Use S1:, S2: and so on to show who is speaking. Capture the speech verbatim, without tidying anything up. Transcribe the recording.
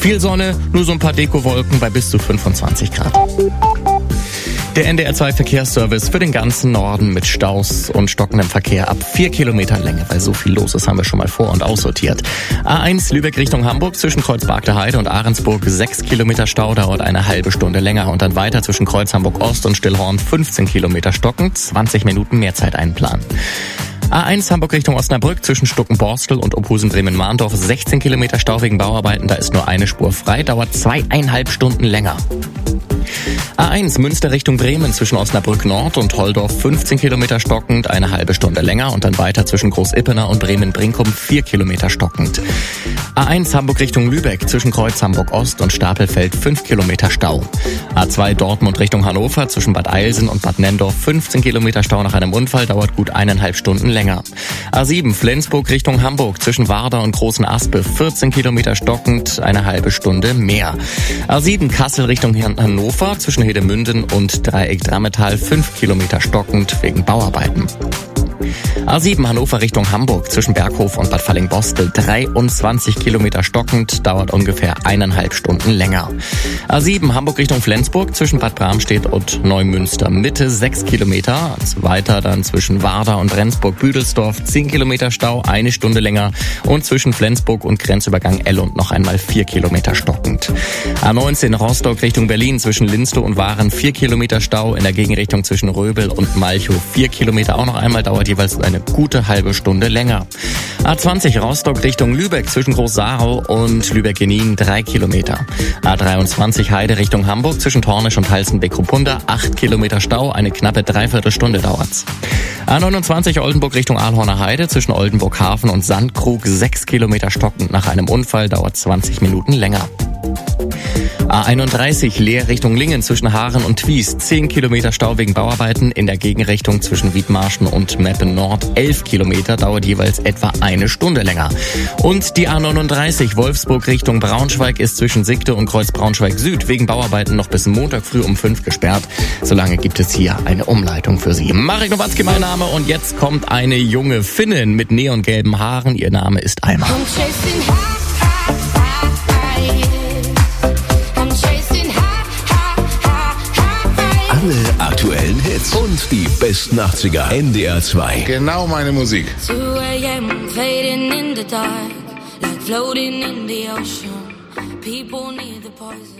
S1: Viel Sonne, nur so ein paar Dekowolken bei bis zu fünfundzwanzig Grad. Der N D R zwei Verkehrsservice für den ganzen Norden mit Staus und stockendem Verkehr ab vier Kilometern Länge, weil so viel los ist, haben wir schon mal vor- und aussortiert. A eins Lübeck Richtung Hamburg zwischen Kreuz-Bargter Heide und Ahrensburg sechs Kilometer Stau, dauert eine halbe Stunde länger und dann weiter zwischen Kreuz Hamburg Ost und Stillhorn fünfzehn Kilometer stockend, zwanzig Minuten mehr Zeit einplanen. A eins Hamburg Richtung Osnabrück zwischen Stuckenborstel und Oberhausen-Bremen-Mahndorf sechzehn Kilometer Stau wegen Bauarbeiten, da ist nur eine Spur frei, dauert zweieinhalb Stunden länger. A eins Münster Richtung Bremen zwischen Osnabrück Nord und Holdorf fünfzehn Kilometer stockend, eine halbe Stunde länger und dann weiter zwischen Groß-Ippener und Bremen-Brinkum vier Kilometer stockend. A eins Hamburg Richtung Lübeck zwischen Kreuz Hamburg Ost und Stapelfeld fünf Kilometer Stau. A zwei Dortmund Richtung Hannover zwischen Bad Eilsen und Bad Nenndorf fünfzehn Kilometer Stau nach einem Unfall, dauert gut eineinhalb Stunden länger. A sieben Flensburg Richtung Hamburg zwischen Warder und Großen Aspe vierzehn Kilometer stockend, eine halbe Stunde mehr. A sieben Kassel Richtung Hannover zwischen Hedemünden und Dreieck Drammetal fünf Kilometer stockend wegen Bauarbeiten. A sieben Hannover Richtung Hamburg zwischen Berghof und Bad Fallingbostel dreiundzwanzig Kilometer stockend, dauert ungefähr eineinhalb Stunden länger. A sieben Hamburg Richtung Flensburg zwischen Bad Bramstedt und Neumünster Mitte sechs Kilometer. Weiter dann zwischen Warder und Rendsburg-Büdelsdorf zehn Kilometer Stau, eine Stunde länger. Und zwischen Flensburg und Grenzübergang Ellund noch einmal vier Kilometer stockend. A neunzehn Rostock Richtung Berlin zwischen Linstow und Waren vier Kilometer Stau. In der Gegenrichtung zwischen Röbel und Malchow vier Kilometer auch noch einmal, dauert jeweils eine gute halbe Stunde länger. A zwanzig Rostock Richtung Lübeck zwischen Groß-Sarau und Lübeck-Genin drei Kilometer. A dreiundzwanzig Heide Richtung Hamburg zwischen Tornisch und Halstenbeck-Ruppunda acht Kilometer Stau, eine knappe Dreiviertelstunde dauert's. A neunundzwanzig Oldenburg Richtung Ahlhorner Heide zwischen Oldenburg Hafen und Sandkrug sechs Kilometer stockend nach einem Unfall, dauert zwanzig Minuten länger. A einunddreißig Leer Richtung Lingen zwischen Haaren und Twies zehn Kilometer Stau wegen Bauarbeiten, in der Gegenrichtung zwischen Wiedmarschen und Meppen Nord elf Kilometer, dauert jeweils etwa eine Stunde länger. Und die A neununddreißig Wolfsburg Richtung Braunschweig ist zwischen Sigde und Kreuz Braunschweig Süd wegen Bauarbeiten noch bis Montag früh um fünf gesperrt. Solange gibt es hier eine Umleitung für Sie. Marek Nowatzki mein Name und jetzt kommt eine junge Finnin mit neongelben Haaren. Ihr Name ist Alma.
S2: Alle aktuellen Hits und die besten achtziger N D R zwei.
S3: Genau meine Musik.
S4: two a.m. fading in the dark, like floating in the ocean. People need the poison.